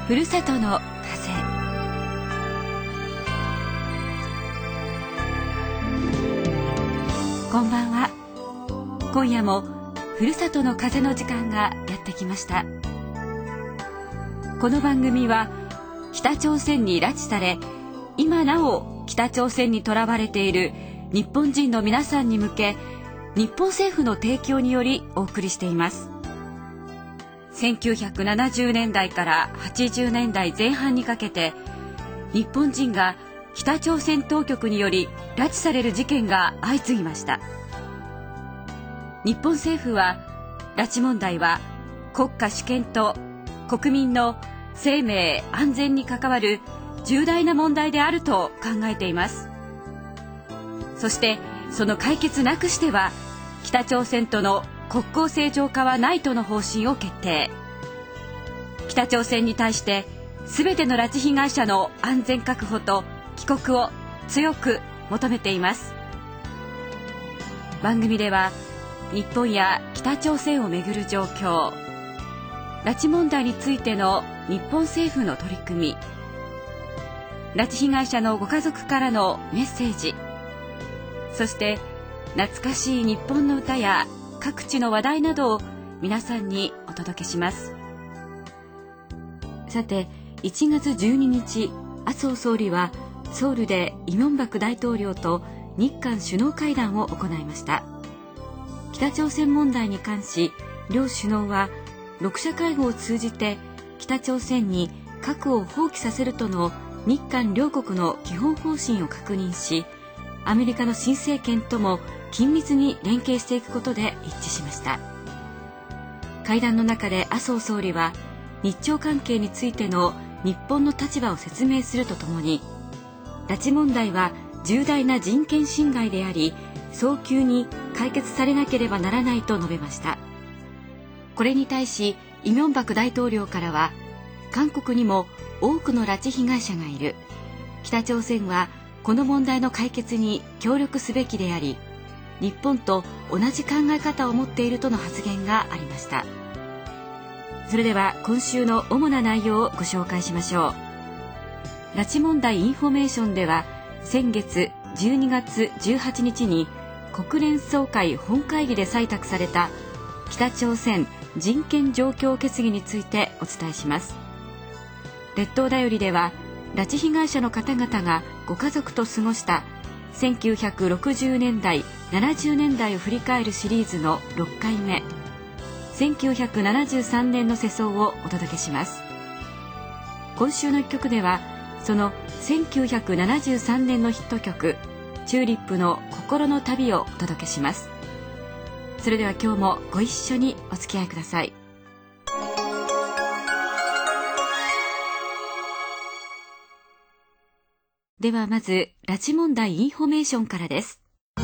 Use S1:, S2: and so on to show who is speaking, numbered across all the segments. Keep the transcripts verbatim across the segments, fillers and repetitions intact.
S1: ふるさとの風。こんばんは。今夜もふるさとの風の時間がやってきました。この番組は北朝鮮に拉致され、今なお北朝鮮にとらわれている日本人の皆さんに向け、日本政府の提供によりお送りしています。せんきゅうひゃくななじゅうねんだいからはちじゅうねんだいぜん半にかけて、日本人が北朝鮮当局により拉致される事件が相次ぎました。日本政府は、拉致問題は国家主権と国民の生命安全に関わる重大な問題であると考えています。そしてその解決なくしては、北朝鮮との国交正常化はないとの方針を決定。北朝鮮に対して全ての拉致被害者の安全確保と帰国を強く求めています。番組では日本や北朝鮮をめぐる状況、拉致問題についての日本政府の取り組み、拉致被害者のご家族からのメッセージ、そして懐かしい日本の歌や各地の話題などを皆さんにお届けします。さて、いちがつじゅうににち、麻生総理はソウルでイ・ミョンバク大統領と日韓首脳会談を行いました。北朝鮮問題に関し、両首脳はろく者会合を通じて北朝鮮に核を放棄させるとの日韓両国の基本方針を確認し、アメリカの新政権とも緊密に連携していくことで一致しました。会談の中で麻生総理は、日朝関係についての日本の立場を説明するとともに、拉致問題は重大な人権侵害であり、早急に解決されなければならないと述べました。これに対しイ・ミョンバク大統領からは、韓国にも多くの拉致被害者がいる。北朝鮮はこの問題の解決に協力すべきであり、日本と同じ考え方を持っているとの発言がありました。それでは今週の主な内容をご紹介しましょう。拉致問題インフォメーションでは、先月じゅうにがつじゅうはちにちに国連総会本会議で採択された北朝鮮人権状況決議についてお伝えします。列島だよりでは、拉致被害者の方々がご家族と過ごしたせんきゅうひゃくろくじゅうねんだい、ななじゅうねんだいを振り返るシリーズのろっかいめ、せんきゅうひゃくななじゅうさんねんの世相をお届けします。今週のいっきょくでは、そのせんきゅうひゃくななじゅうさんねんのヒット曲、チューリップの心の旅をお届けします。それでは今日もご一緒にお付き合いください。ではまず、拉致問題インフォメーションからです。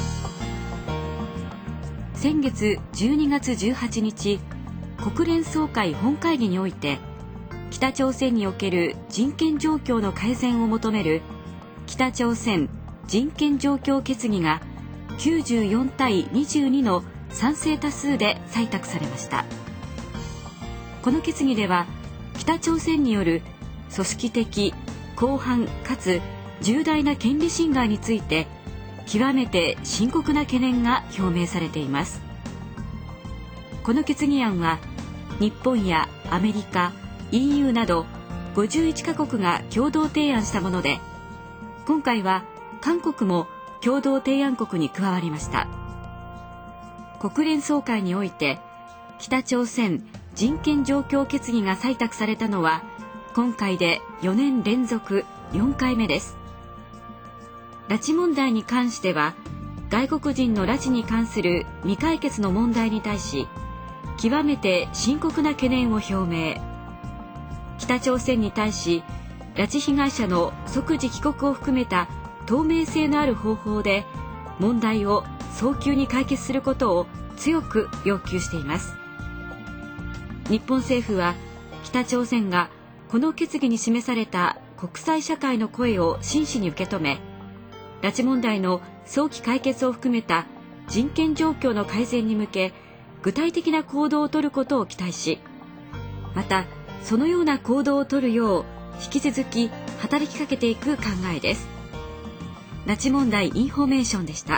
S1: 先月じゅうにがつじゅうはちにち、国連総会本会議において、北朝鮮における人権状況の改善を求める北朝鮮人権状況決議がきゅうじゅうよんたいにじゅうにの賛成多数で採択されました。この決議では、北朝鮮による組織的、広範かつ重大な権利侵害について極めて深刻な懸念が表明されています。この決議案は、日本やアメリカ、イーユー などごじゅういちかこくが共同提案したもので、今回は韓国も共同提案国に加わりました。国連総会において北朝鮮人権状況決議が採択されたのは、今回でよねんれんぞくよんかいめです。拉致問題に関しては、外国人の拉致に関する未解決の問題に対し、極めて深刻な懸念を表明。北朝鮮に対し、拉致被害者の即時帰国を含めた透明性のある方法で問題を早急に解決することを強く要求しています。日本政府は、北朝鮮がこの決議に示された国際社会の声を真摯に受け止め、拉致問題の早期解決を含めた人権状況の改善に向け具体的な行動を取ることを期待し、またそのような行動をとるよう引き続き働きかけていく考えです。拉致問題インフォメーションでした。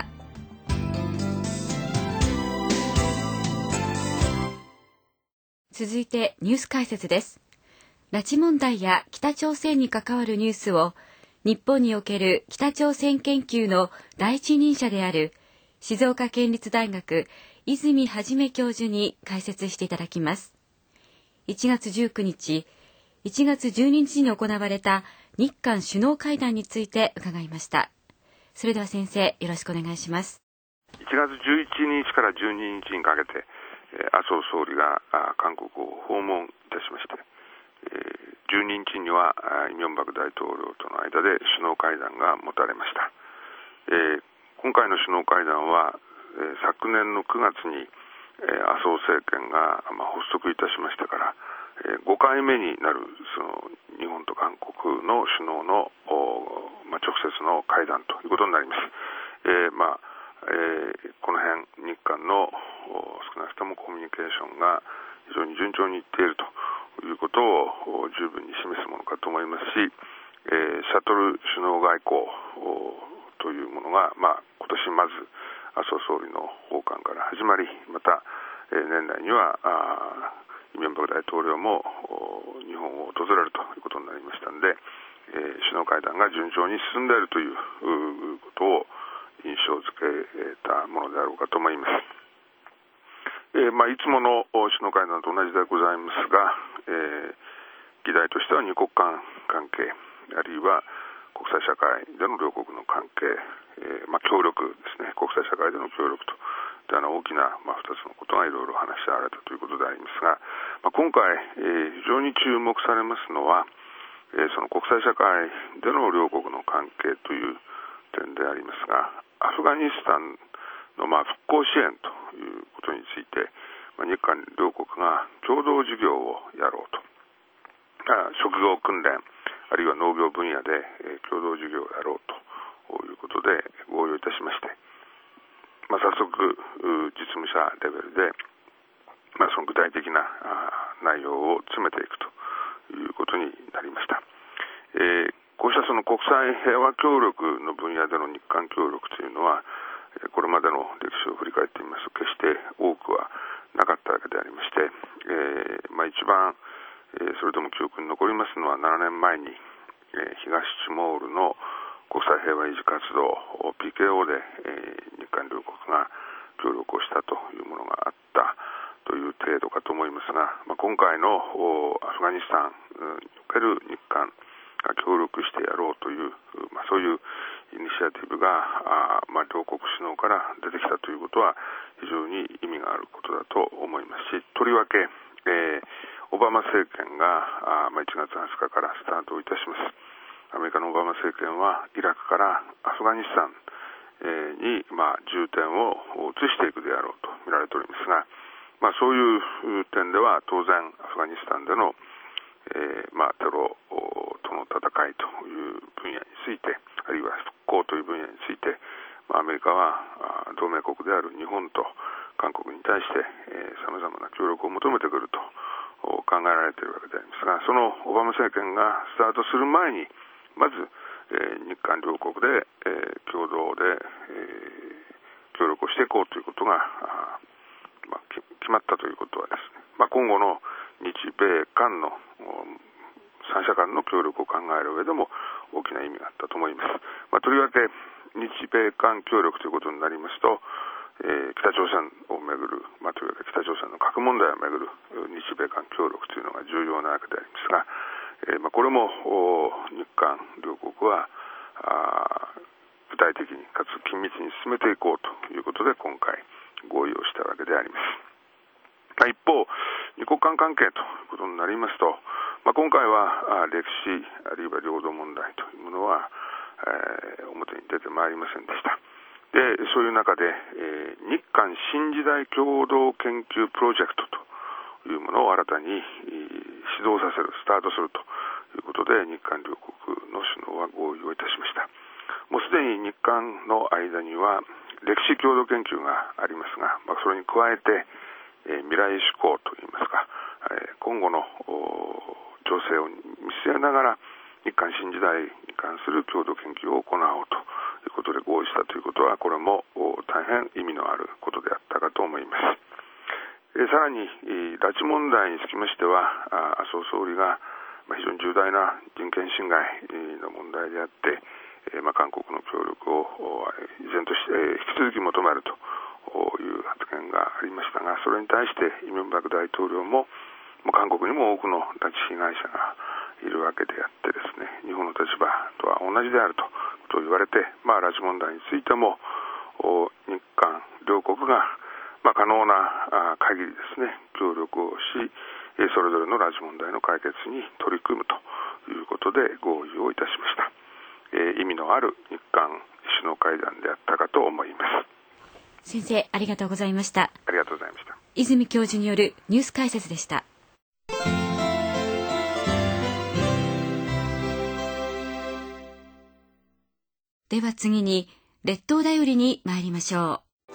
S1: 続いてニュース解説です。拉致問題や北朝鮮に関わるニュースを日本における北朝鮮研究の第一人者である静岡県立大学泉元教授に解説していただきます。いちがつじゅうくにち、いちがつじゅうににちに行われた日韓首脳会談について伺いました。それでは先生、よろしくお願いします。
S2: いちがつじゅういちにちからじゅうににちにかけて、麻生総理が韓国を訪問いたしまして、じゅうににちにはイ・ミョンバク大統領との間で首脳会談が持たれました。今回の首脳会談は昨年のくがつに麻生政権が発足いたしましてからごかいめになるその日本と韓国の首脳の、まあ、直接の会談ということになります。えーまあえー、この辺日韓の少なくともコミュニケーションが非常に順調にいっているということを十分に示すものかと思いますし、えー、シャトル首脳外交というものが、まあ、今年まず麻生総理の訪韓から始まり、また、えー、年内にはイ・ミョンバク大統領も日本を訪れるということになりましたので、えー、首脳会談が順調に進んでいるということを印象づけたものであろうかと思います。えーまあ、いつもの首脳会談と同じでございますが、えー、議題としては二国間関係、あるいは国際社会での両国の関係、えーまあ、協力ですね、国際社会での協力という大きな、まあ、ふたつのことがいろいろ話し合われたということでありますが、まあ、今回、えー、非常に注目されますのは、えー、その国際社会での両国の関係という点でありますが、アフガニスタンのまあ復興支援ということについて、まあ、日韓両国が共同事業をやろうと、あ職業訓練あるいは農業分野で、えー、共同事業をやろうということで合意いたしまして、まあ、早速実務者レベルで、まあ、その具体的な内容を詰めていくということになりました。えー、こうしたその国際平和協力の分野での日韓協力というのは、これまでの歴史を振り返ってみますと決して多くはなかったわけでありまして、えーまあ、一番、えー、それでも記憶に残りますのはななねんまえに、えー、東チモールの国際平和維持活動 ピーケーオー で、えー、日韓両国が協力をしたというものがあったという程度かと思いますが、まあ、今回のアフガニスタンにおける日韓が協力してやろうという、まあ、そういうイニシアティブがあ、まあ、両国首脳から出てきたということは非常に意味があることだと思いますし、とりわけ、えー、オバマ政権があ、まあ、いちがつはつかからスタートいたします。アメリカのオバマ政権はイラクからアフガニスタン、えー、に、まあ、重点を移していくであろうと見られておりますが、まあ、そういう点では当然アフガニスタンでのえーまあ、テロとの戦いという分野について、あるいは復興という分野について、まあ、アメリカは同盟国である日本と韓国に対してさまざまな協力を求めてくると考えられているわけでありますが、そのオバマ政権がスタートする前にまず、えー、日韓両国で、えー、共同で、えー、協力をしていこうということが、まあ、決まったということはですね、まあ、今後の日米韓の三者間の協力を考える上でも大きな意味があったと思います。まあ、とりわけ日米韓協力ということになりますと、えー、北朝鮮をめぐる、まあ、とりわけ北朝鮮の核問題をめぐる日米韓協力というのが重要なわけでありますが、えーまあ、これも日韓両国は具体的にかつ緊密に進めていこうということで今回合意をしたわけであります。まあ、一方、二国間関係ということになりますと、まあ、今回は歴史あるいは領土問題というものは、えー、表に出てまいりませんでした。で、そういう中で、えー、日韓新時代共同研究プロジェクトというものを新たに始動させる、スタートするということで日韓両国の首脳は合意をいたしました。もうすでに日韓の間には歴史共同研究がありますが、まあ、それに加えて、えー、未来志向といいますか、えー、今後の調整を見据えながら日韓新時代に関する共同研究を行おうということで合意したということは、これも大変意味のあることであったかと思います。えさらに拉致問題につきましては、麻生総理が非常に重大な人権侵害の問題であって、えまあ、韓国の協力を依然として、え引き続き求めるという発言がありましたが、それに対してイ・ミョンバク大統領も、もう韓国にも多くの拉致被害者がいるわけであってですね、日本の立場とは同じであるとと言われて、まあ、拉致問題についても日韓両国が、まあ、可能な限りですね協力をし、それぞれの拉致問題の解決に取り組むということで合意をいたしました。えー、意味のある日韓首脳会談であったかと思います。
S1: 先生、ありがとうございました。
S2: ありがとうございました。
S1: 泉教授によるニュース解説でした。では次に列島だよりに参りましょう。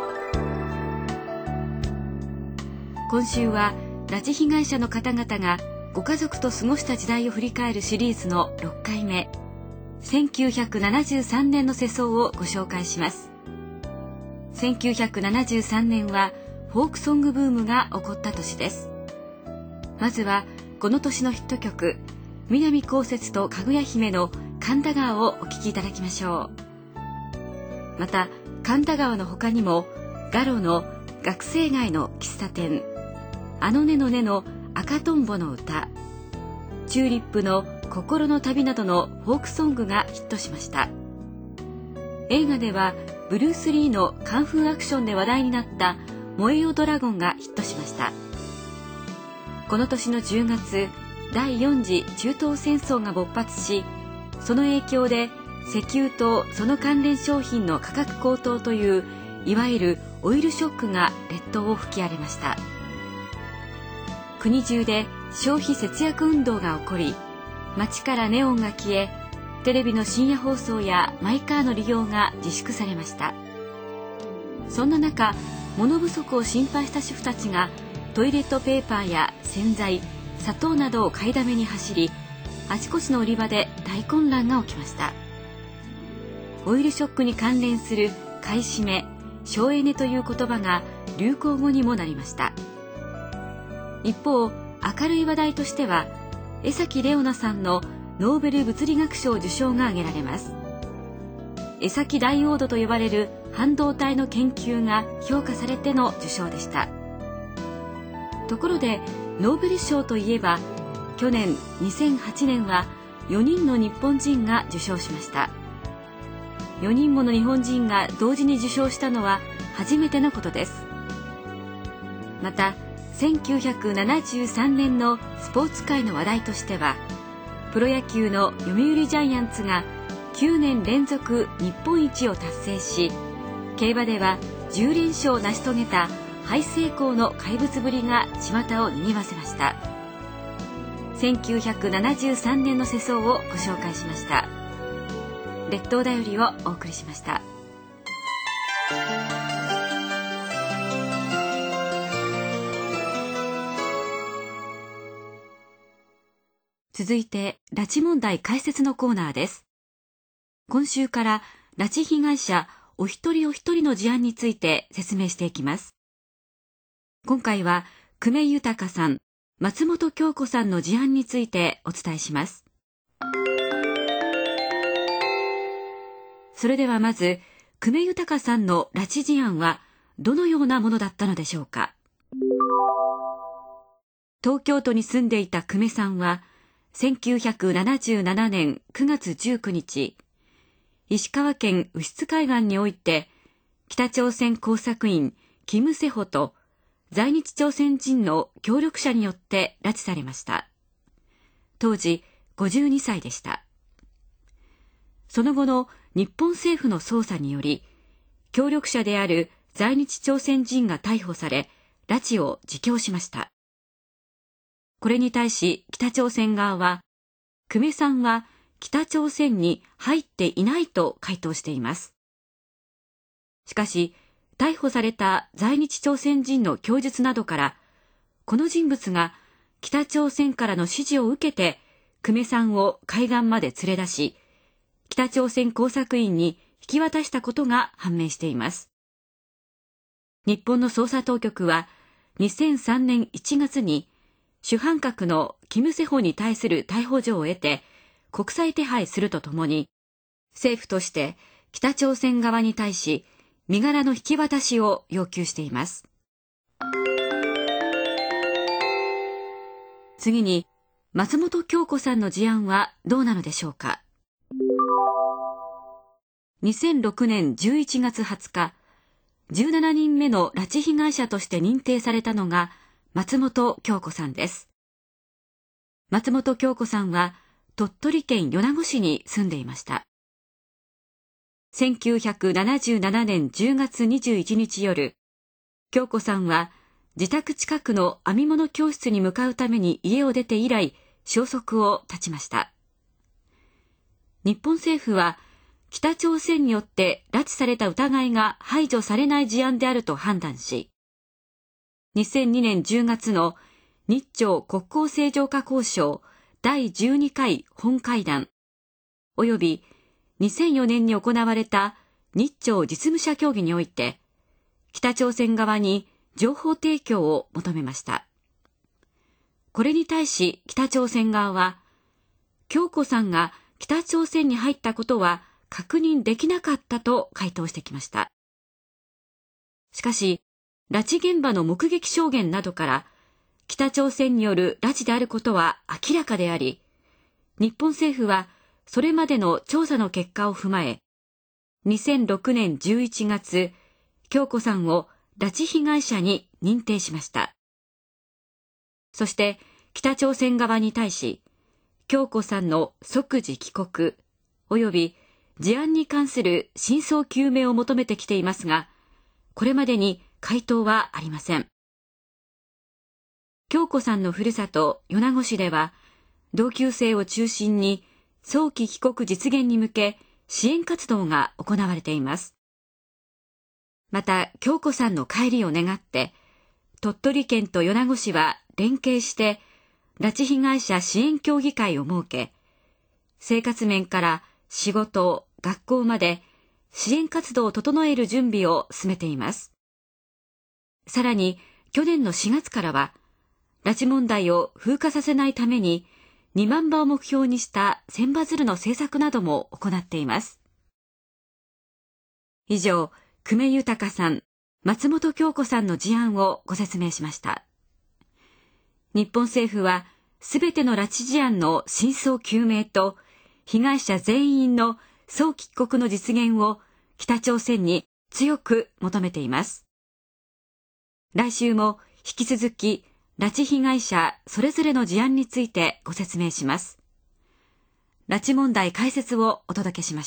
S1: 今週は拉致被害者の方々がご家族と過ごした時代を振り返るシリーズのろっかいめ、せんきゅうひゃくななじゅうさんねんの世相をご紹介します。せんきゅうひゃくななじゅうさんねんはフォークソングブームが起こった年です。まずはこの年のヒット曲、南こうせつとかぐや姫の神田川をお聴きいただきましょう。また神田川の他にもガロの学生街の喫茶店、あのねのねの赤とんぼの歌、チューリップの心の旅などのフォークソングがヒットしました。映画ではブルース・リーのカンフーアクションで話題になった燃えよドラゴンがヒットしました。この年のじゅうがつ、第よん次中東戦争が勃発し、その影響で石油とその関連商品の価格高騰といういわゆるオイルショックが列島を吹き荒れました。国中で消費節約運動が起こり、街からネオンが消え、テレビの深夜放送やマイカーの利用が自粛されました。そんな中、物不足を心配した主婦たちがトイレットペーパーや洗剤、砂糖などを買いだめに走り、あちこちの売り場で大混乱が起きました。オイルショックに関連する買い占め、省エネという言葉が流行語にもなりました。一方、明るい話題としては江崎レオナさんのノーベル物理学賞受賞が挙げられます。江崎ダイオードと呼ばれる半導体の研究が評価されての受賞でした。ところでノーベル賞といえば、去年にせんはちねんはよにんの日本人が受賞しました。よにんもの日本人が同時に受賞したのは初めてのことです。またせんきゅうひゃくななじゅうさんねんのスポーツ界の話題としては、プロ野球の読売ジャイアンツがきゅうねん連続日本一を達成し、競馬ではじゅうれん勝を成し遂げたハイセイコーの怪物ぶりが巷を賑わせました。せんきゅうひゃくななじゅうさんねんの世相をご紹介しました。列島だよりをお送りしました。続いて拉致問題解説のコーナーです。今週から拉致被害者お一人お一人の事案について説明していきます。今回は久米豊さん、松本京子さんの事案についてお伝えします。それではまず久米豊さんの拉致事案はどのようなものだったのでしょうか。東京都に住んでいた久米さんはせんきゅうひゃくななじゅうななねんくがつじゅうくにち、石川県右室海岸において北朝鮮工作員キム・セホと在日朝鮮人の協力者によって拉致されました。当時ごじゅうにさいでした。その後の日本政府の捜査により、協力者である在日朝鮮人が逮捕され、拉致を自供しました。これに対し北朝鮮側は、久米さんは北朝鮮に入っていないと回答しています。しかし、逮捕された在日朝鮮人の供述などから、この人物が北朝鮮からの指示を受けて久米さんを海岸まで連れ出し、北朝鮮工作員に引き渡したことが判明しています。日本の捜査当局はにせんさんねんいちがつに主犯格のキム・セホに対する逮捕状を得て国際手配するとともに、政府として北朝鮮側に対し身柄の引き渡しを要求しています。次に、松本京子さんの事案はどうなのでしょうか。にせんろくねんじゅういちがつはつか、じゅうななにんめの拉致被害者として認定されたのが松本京子さんです。松本京子さんは鳥取県米子市に住んでいました。せんきゅうひゃくななじゅうななねんじゅうがつにじゅういちにち夜、京子さんは自宅近くの編み物教室に向かうために家を出て以来、消息を絶ちました。日本政府は北朝鮮によって拉致された疑いが排除されない事案であると判断し、にせんにねんじゅうがつの日朝国交正常化交渉だいじゅうにかい本会談及びにせんよねんに行われた日朝実務者協議において、北朝鮮側に情報提供を求めました。これに対し北朝鮮側は、京子さんが北朝鮮に入ったことは確認できなかったと回答してきました。しかし、拉致現場の目撃証言などから北朝鮮による拉致であることは明らかであり、日本政府はそれまでの調査の結果を踏まえ、にせんろくねんじゅういちがつ、京子さんを拉致被害者に認定しました。そして北朝鮮側に対し、京子さんの即時帰国及び事案に関する真相究明を求めてきていますが、これまでに回答はありません。京子さんのふるさと米子市では、同級生を中心に早期帰国実現に向け支援活動が行われています。また、京子さんの帰りを願って、鳥取県と米子市は連携して拉致被害者支援協議会を設け、生活面から仕事、学校まで支援活動を整える準備を進めています。さらに、去年のしがつからは、拉致問題を風化させないためににまんばを目標にした千羽鶴の制作なども行っています。以上、久米豊さん、松本京子さんの事案をご説明しました。日本政府は、すべての拉致事案の真相究明と、被害者全員の早期帰国の実現を北朝鮮に強く求めています。来週も引き続き、拉致被害者それぞれの事案についてご説明します。拉致問題解説をお届けしました。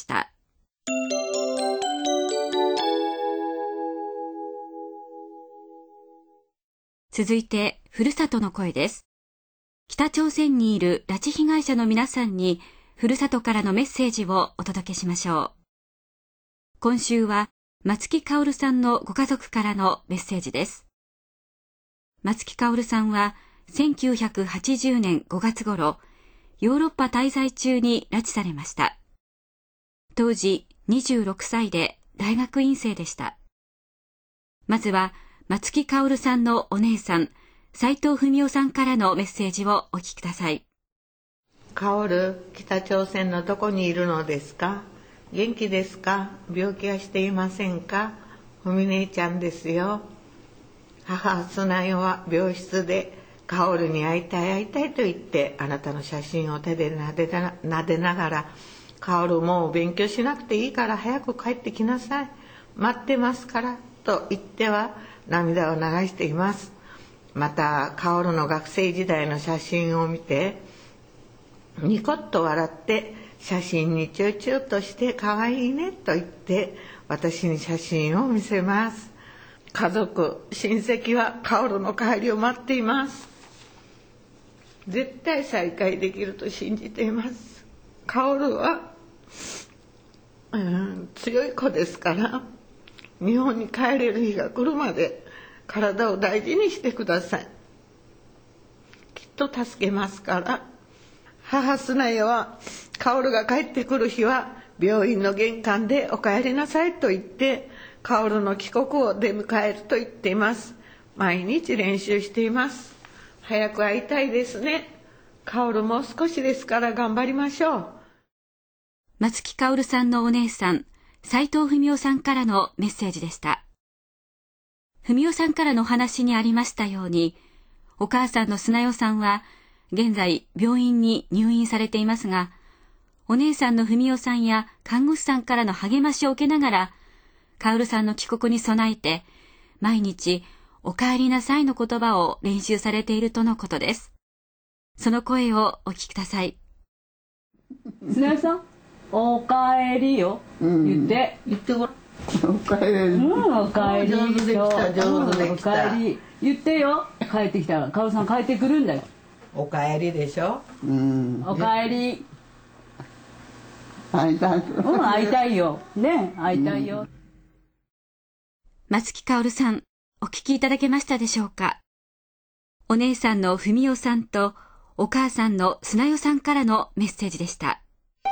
S1: 続いて、ふるさとの声です。北朝鮮にいる拉致被害者の皆さんに、ふるさとからのメッセージをお届けしましょう。今週は、松木薫さんのご家族からのメッセージです。松木薫さんは、せんきゅうひゃくはちじゅうねんごがつ頃、ヨーロッパ滞在中に拉致されました。当時にじゅうろくさいで大学院生でした。まずは、松木薫さんのお姉さん、斉藤文夫さんからのメッセージをお聞きください。
S3: 薫、北朝鮮のどこにいるのですか？元気ですか？病気はしていませんか？文姉ちゃんですよ。母、砂代は病室で、薫に会いたい会いたいと言って、あなたの写真を手で撫でな、撫でながら、薫もう勉強しなくていいから早く帰ってきなさい。待ってますから、と言っては涙を流しています。また、薫の学生時代の写真を見て、ニコッと笑って、写真にチューチューとして可愛いねと言って、私に写真を見せます。家族、親戚は薫の帰りを待っています。絶対再会できると信じています。薫は、うん、強い子ですから、日本に帰れる日が来るまで体を大事にしてください。きっと助けますから。母スナヤは、カオルが帰ってくる日は、病院の玄関でお帰りなさいと言って、カオルの帰国を出迎えると言っています。毎日練習しています。早く会いたいですね。カオルもう少しですから頑張りましょう。
S1: 松木カオルさんのお姉さん、斉藤文夫さんからのメッセージでした。文夫さんからのお話にありましたように、お母さんのスナヨさんは、現在病院に入院されていますが、お姉さんの文夫さんや看護師さんからの励ましを受けながら、カオルさんの帰国に備えて、毎日、お帰りなさいの言葉を練習されているとのことです。その声をお聞きください。
S4: スナヨさん、おかえりよ、うん、言って
S3: 言ってごらん。
S4: おかえり、うん、おかえり、
S3: 上手できた、上手できた、
S4: おかえり言ってよ。帰ってきたらカオルさん帰ってくるんだよ。
S3: おかえりでしょ、
S4: うん、おかえり。
S3: 会いたい、
S4: うん、会いたいよね、会いたいよ、うん、
S1: 松木カオルさん、お聞きいただけましたでしょうか。お姉さんの文夫さんとお母さんのスナヨさんからのメッセージでした。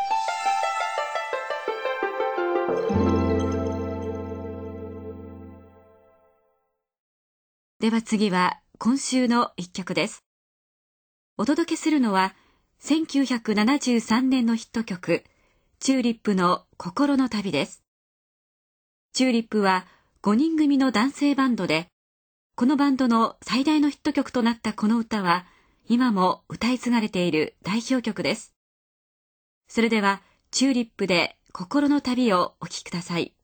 S1: では次は今週の一曲です。お届けするのはせんきゅうひゃくななじゅうさんねんのヒット曲、チューリップの心の旅です。チューリップはごにん組の男性バンドで、このバンドの最大のヒット曲となったこの歌は、今も歌い継がれている代表曲です。それでは、チューリップで心の旅をお聴きください。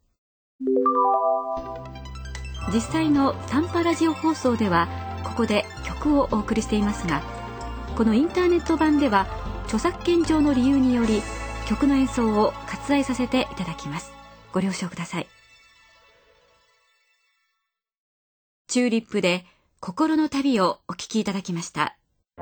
S1: 実際の短波ラジオ放送では、ここで曲をお送りしていますが、このインターネット版では、著作権上の理由により、曲の演奏を割愛させていただきます。ご了承ください。チューリップで心の旅をお聴きいただきました。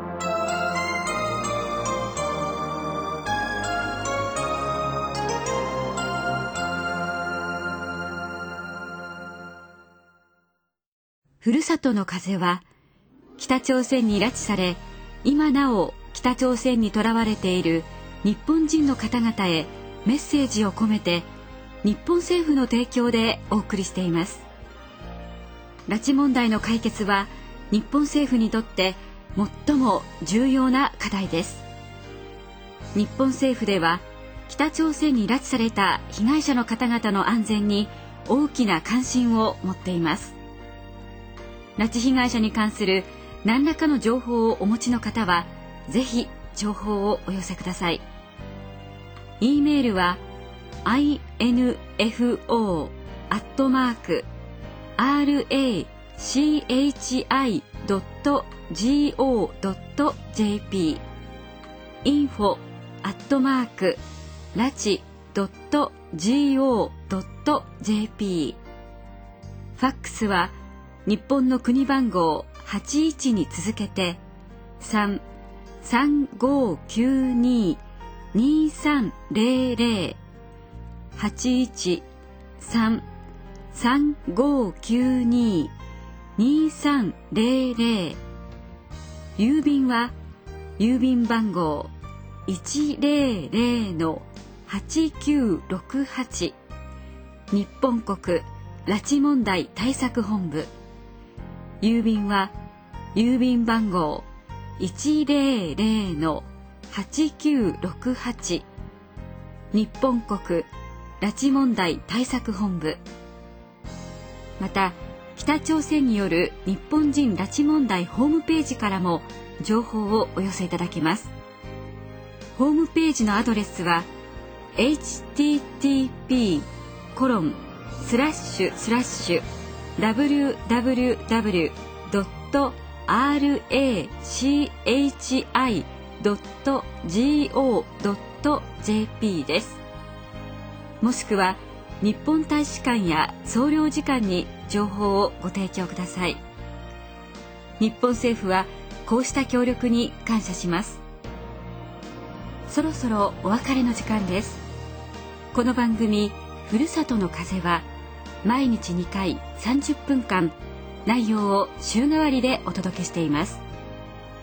S1: ふるさとの風は北朝鮮に拉致され、今なお北朝鮮にとらわれている日本人の方々へメッセージを込めて、日本政府の提供でお送りしています。拉致問題の解決は日本政府にとって最も重要な課題です。日本政府では北朝鮮に拉致された被害者の方々の安全に大きな関心を持っています。拉致被害者に関する何らかの情報をお持ちの方は、ぜひ情報をお寄せください。E メールは アイエヌエフオー アットマーク アールエーシーエイチアイ ドット ジーオー ドット ジェーピー インフォ アットマーク ラチ ドット ジーオー ドット ジェーピー ファックスは日本の国番号はちいちに続けて さん さんごきゅうに にさんぜろぜろ はちいち さん さんごきゅうに にさんぜろぜろ 郵便は郵便番号 いちぜろぜろ はちきゅうろくはち 日本国拉致問題対策本部。郵便は郵便番号 いちぜろぜろ はちきゅうろくはち 日本国拉致問題対策本部。また北朝鮮による日本人拉致問題ホームページからも情報をお寄せいただけます。ホームページのアドレスは エイチティーティーピー コロンスラッシュスラッシュ ダブリューダブリューダブリュー ドット アールエーシーエイチアイ ドット ジーオー ドット ジェーピー です。もしくは日本大使館や総領事館に情報をご提供ください。日本政府はこうした協力に感謝します。そろそろお別れの時間です。この番組ふるさとの風は毎日にかいさんじゅっぷんかん内容を週替わりでお届けしています。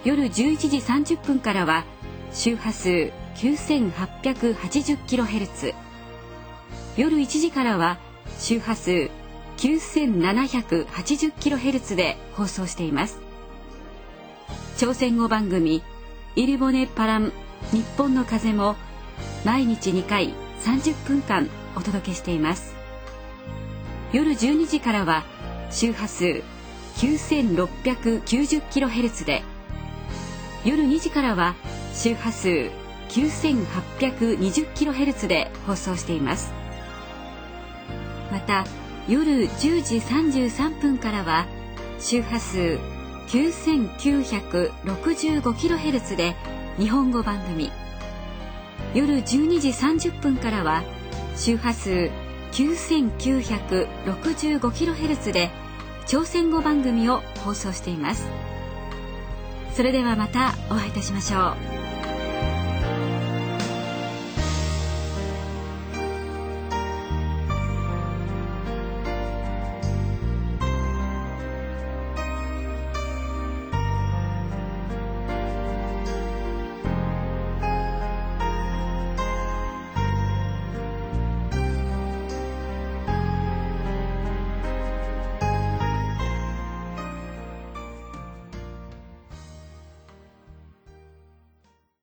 S1: 夜じゅういちじさんじゅっぷんからは周波数 きゅうせんはっぴゃくはちじゅっキロヘルツ、夜いちじからは周波数 きゅうせんななひゃくはちじゅっキロヘルツ で放送しています。朝鮮語番組イルボネパラン日本の風も毎日にかいさんじゅっぷんかんお届けしています。夜じゅうにじからは周波数 きゅうせんろっぴゃくきゅうじゅっキロヘルツ で、夜にじからは周波数 きゅうせんはっぴゃくにじゅっキロヘルツ で放送しています。また夜じゅうじさんじゅうさんぷんからは周波数 きゅうせんきゅうひゃくろくじゅうごキロヘルツ で日本語番組、夜じゅうにじさんじゅっぷんからは周波数 きゅうせんきゅうひゃくろくじゅうごキロヘルツ で朝鮮語番組を放送しています。それではまたお会いいたしましょう。